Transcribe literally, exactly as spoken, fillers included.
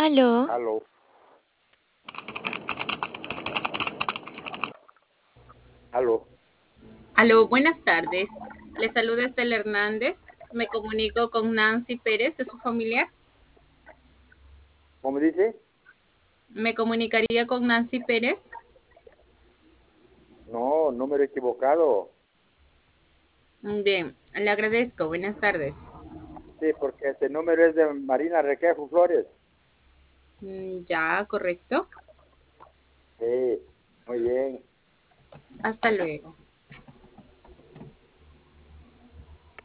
Aló, Aló. Aló. Aló, buenas tardes. Le saluda Estela Hernández. Me comunico con Nancy Pérez, ¿es su familiar? ¿Cómo dice? ¿Me comunicaría con Nancy Pérez? No, número equivocado. Bien, le agradezco. Buenas tardes. Sí, porque este número es de Marina Requejo Flores. Mm, Ya, correcto. Sí, muy bien. Hasta luego.